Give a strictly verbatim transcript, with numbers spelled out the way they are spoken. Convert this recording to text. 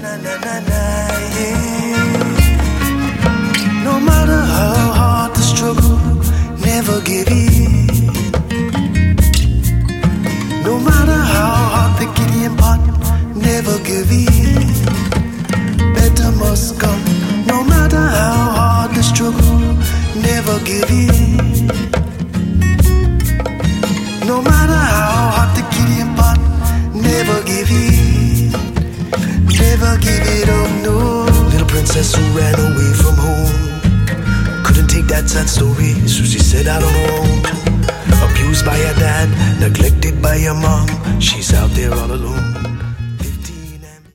No matter how hard the struggle, never give in. No matter how hard the Gideon pot, never give in. Better must come. No matter how hard the struggle, never give in. No matter how hard the Gideon pot, never give in. Never give it up, no. Little princess who ran away from home, couldn't take that sad story, so she set out on her own. Abused by her dad, neglected by her mom, she's out there all alone.